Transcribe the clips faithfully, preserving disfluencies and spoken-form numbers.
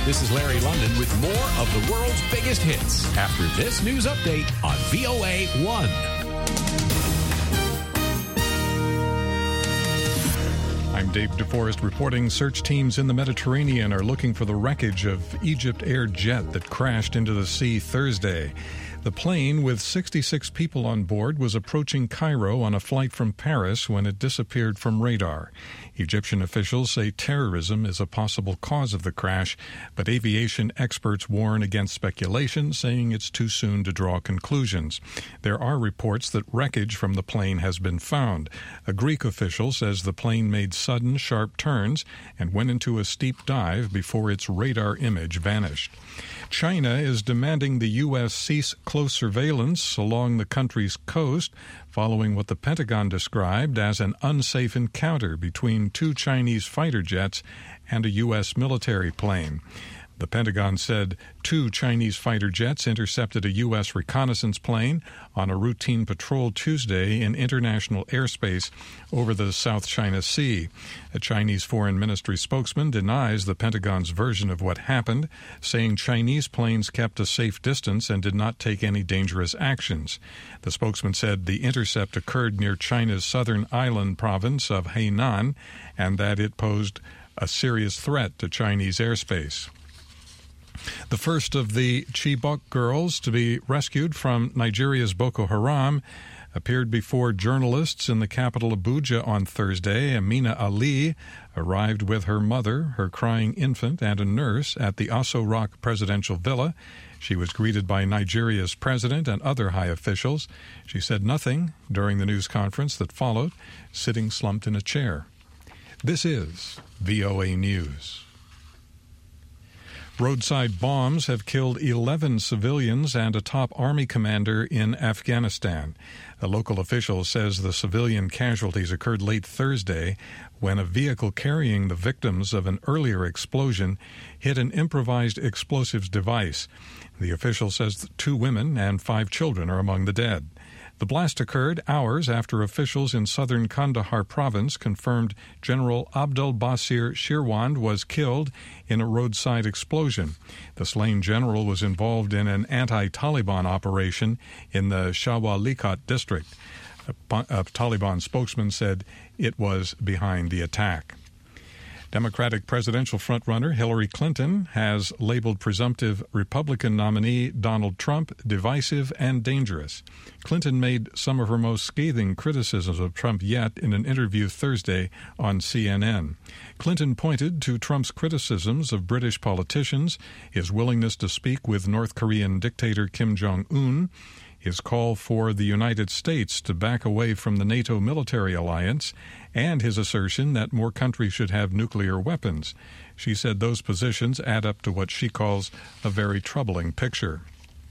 This is Larry London with more of the world's biggest hits after this news update on V O A one. I'm Dave DeForest reporting search teams in the Mediterranean are looking for the wreckage of Egypt Air jet that crashed into the sea Thursday. The plane, with sixty-six people on board, was approaching Cairo on a flight from Paris when it disappeared from radar. Egyptian officials say terrorism is a possible cause of the crash, but aviation experts warn against speculation, saying it's too soon to draw conclusions. There are reports that wreckage from the plane has been found. A Greek official says the plane made sudden, sharp turns and went into a steep dive before its radar image vanished. China is demanding the U S cease close surveillance along the country's coast following what the Pentagon described as an unsafe encounter between two Chinese fighter jets and a U S military plane. The Pentagon said two Chinese fighter jets intercepted a U S reconnaissance plane on a routine patrol Tuesday in international airspace over the South China Sea. A Chinese Foreign Ministry spokesman denies the Pentagon's version of what happened, saying Chinese planes kept a safe distance and did not take any dangerous actions. The spokesman said the intercept occurred near China's southern island province of Hainan and that it posed a serious threat to Chinese airspace. The first of the Chibok girls to be rescued from Nigeria's Boko Haram appeared before journalists in the capital Abuja on Thursday. Amina Ali arrived with her mother, her crying infant, and a nurse at the Aso Rock presidential villa. She was greeted by Nigeria's president and other high officials. She said nothing during the news conference that followed, sitting slumped in a chair. This is V O A News. Roadside bombs have killed eleven civilians and a top army commander in Afghanistan. A local official says the civilian casualties occurred late Thursday when a vehicle carrying the victims of an earlier explosion hit an improvised explosives device. The official says that two women and five children are among the dead. The blast occurred hours after officials in southern Kandahar province confirmed General Abdul Basir Shirwand was killed in a roadside explosion. The slain general was involved in an anti-Taliban operation in the Shawalikat district. A, a Taliban spokesman said it was behind the attack. Democratic presidential frontrunner Hillary Clinton has labeled presumptive Republican nominee Donald Trump divisive and dangerous. Clinton made some of her most scathing criticisms of Trump yet in an interview Thursday on C N N. Clinton pointed to Trump's criticisms of British politicians, his willingness to speak with North Korean dictator Kim Jong-un, his call for the United States to back away from the NATO military alliance, and his assertion that more countries should have nuclear weapons. She said those positions add up to what she calls a very troubling picture.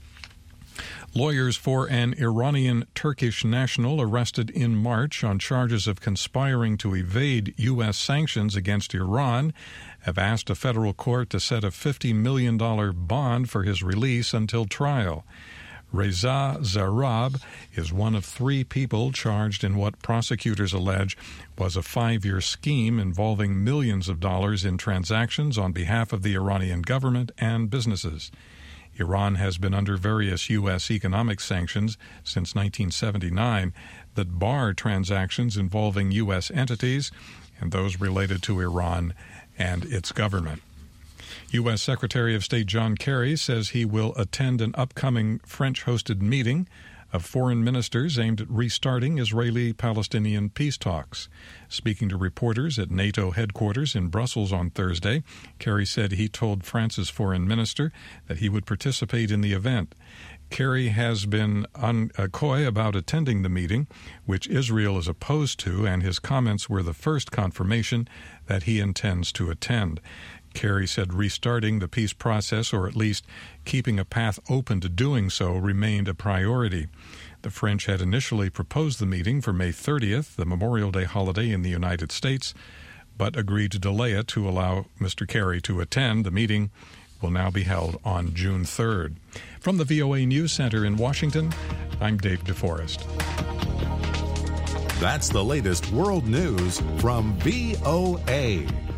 Lawyers for an Iranian-Turkish national arrested in March on charges of conspiring to evade U S sanctions against Iran have asked a federal court to set a fifty million dollars bond for his release until trial. Reza Zarrab is one of three people charged in what prosecutors allege was a five-year scheme involving millions of dollars in transactions on behalf of the Iranian government and businesses. Iran has been under various U S economic sanctions since nineteen seventy-nine that bar transactions involving U S entities and those related to Iran and its government. U S Secretary of State John Kerry says he will attend an upcoming French-hosted meeting of foreign ministers aimed at restarting Israeli-Palestinian peace talks. Speaking to reporters at NATO headquarters in Brussels on Thursday, Kerry said he told France's foreign minister that he would participate in the event. Kerry has been un- uh, coy about attending the meeting, which Israel is opposed to, and his comments were the first confirmation that he intends to attend. Kerry said restarting the peace process, or at least keeping a path open to doing so, remained a priority. The French had initially proposed the meeting for May thirtieth, the Memorial Day holiday in the United States, but agreed to delay it to allow Mister Kerry to attend. The meeting will now be held on June third. From the V O A News Center in Washington, I'm Dave DeForest. That's the latest world news from V O A.